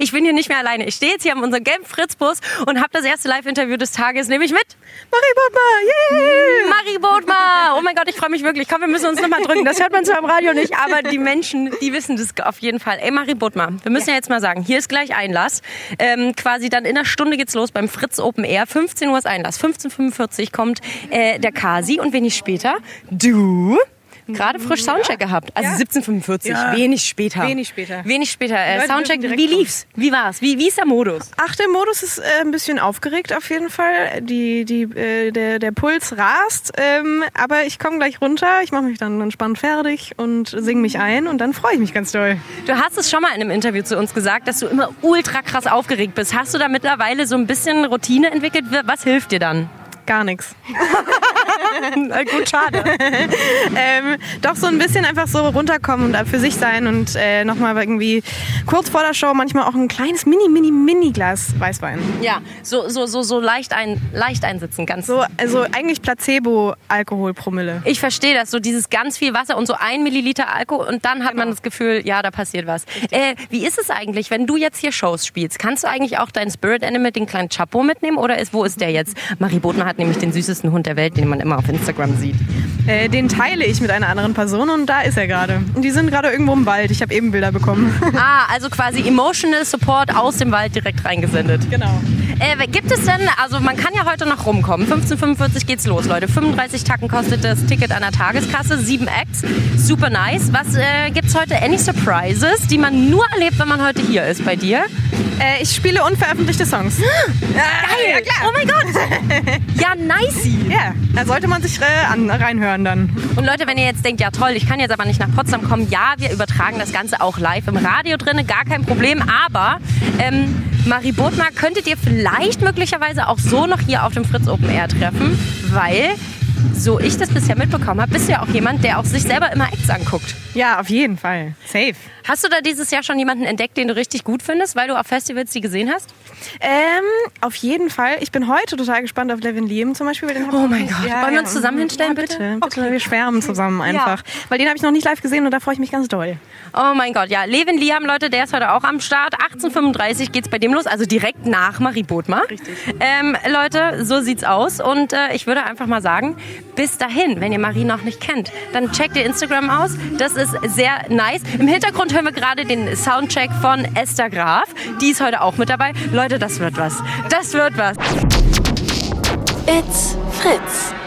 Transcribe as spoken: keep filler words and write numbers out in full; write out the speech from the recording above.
Ich bin hier nicht mehr alleine. Ich stehe jetzt hier in unserem gelben Fritzbus und habe das erste Live-Interview des Tages, nämlich mit Marie Bodmer. Yeah. Marie Bodmer. Oh mein Gott, ich freue mich wirklich. Komm, wir müssen uns nochmal drücken. Das hört man zwar im Radio nicht, aber die Menschen, die wissen das auf jeden Fall. Ey, Marie Bodmer, wir müssen ja. ja jetzt mal sagen, hier ist gleich Einlass. Ähm, quasi dann in einer Stunde geht's los beim Fritz Open Air. fünfzehn Uhr ist Einlass. fünfzehn Uhr fünfundvierzig kommt äh, der Kasi und wenig später du... Gerade frisch Soundcheck ja. gehabt. Also ja. siebzehn Uhr fünfundvierzig, ja. wenig später. Wenig später. Wenig später. Äh, Soundcheck, wie lief's? Wie war's? Wie, wie ist der Modus? Ach, der Modus ist äh, ein bisschen aufgeregt auf jeden Fall. Die, die, äh, der, der Puls rast. Ähm, aber ich komme gleich runter. Ich mache mich dann entspannt fertig und singe mich ein. Und dann freue ich mich ganz doll. Du hast es schon mal in einem Interview zu uns gesagt, dass du immer ultra krass aufgeregt bist. Hast du da mittlerweile so ein bisschen Routine entwickelt? Was hilft dir dann? Gar nichts. Gut, schade. ähm, doch so ein bisschen einfach so runterkommen und für sich sein und äh, nochmal irgendwie kurz vor der Show manchmal auch ein kleines mini, mini, mini Glas Weißwein. Ja, so, so, so, so leicht, ein, leicht einsitzen. Ganz so, also eigentlich Placebo-Alkoholpromille. Ich verstehe das, so dieses ganz viel Wasser und so ein Milliliter Alkohol und dann hat genau. man das Gefühl, ja, da passiert was. Äh, wie ist es eigentlich, wenn du jetzt hier Shows spielst? Kannst du eigentlich auch deinen Spirit Animal, den kleinen Chapo mitnehmen oder ist, wo ist der jetzt? Marie Bodmer hat nämlich den süßesten Hund der Welt, den man immer auf Instagram sieht. Äh, den teile ich mit einer anderen Person und da ist er gerade. Und die sind gerade irgendwo im Wald. Ich habe eben Bilder bekommen. Ah, also quasi Emotional Support aus dem Wald direkt reingesendet. Genau. Äh, gibt es denn, also man kann ja heute noch rumkommen. fünfzehn Uhr fünfundvierzig geht's los, Leute. fünfunddreißig Tacken kostet das Ticket an der Tageskasse. Sieben Acts. Super nice. Was äh, gibt's heute? Any Surprises, die man nur erlebt, wenn man heute hier ist bei dir? Äh, ich spiele unveröffentlichte Songs. Geil! Ja, klar. Oh mein Gott! Ja, nice! Ja, da sollte man sich äh, an, reinhören dann. Und Leute, wenn ihr jetzt denkt, ja toll, ich kann jetzt aber nicht nach Potsdam kommen, ja, wir übertragen das Ganze auch live im Radio drin, gar kein Problem, aber ähm, Marie Bodmer könntet ihr vielleicht möglicherweise auch so noch hier auf dem Fritz Open Air treffen, weil... So ich das bisher mitbekommen habe, bist du ja auch jemand, der auch sich selber immer Acts anguckt. Ja, auf jeden Fall. Safe. Hast du da dieses Jahr schon jemanden entdeckt, den du richtig gut findest, weil du auf Festivals die gesehen hast? Ähm, auf jeden Fall. Ich bin heute total gespannt auf Levin Liam zum Beispiel. Den oh mein Gott. Ja, Wollen wir uns zusammen hinstellen, ja, bitte? Bitte, bitte. Okay. Wir schwärmen zusammen einfach. Ja. Weil den habe ich noch nicht live gesehen und da freue ich mich ganz doll. Oh mein Gott, ja. Levin Liam, Leute, der ist heute auch am Start. achtzehn Uhr fünfunddreißig geht's bei dem los, also direkt nach Marie Bodmer. Richtig. Ähm, Leute, so sieht's aus. Und äh, ich würde einfach mal sagen, bis dahin, wenn ihr Marie noch nicht kennt, dann checkt ihr Instagram aus. Das ist sehr nice. Im Hintergrund hören wir gerade den Soundcheck von Esther Graf. Die ist heute auch mit dabei. Leute, das wird was. Das wird was. It's Fritz.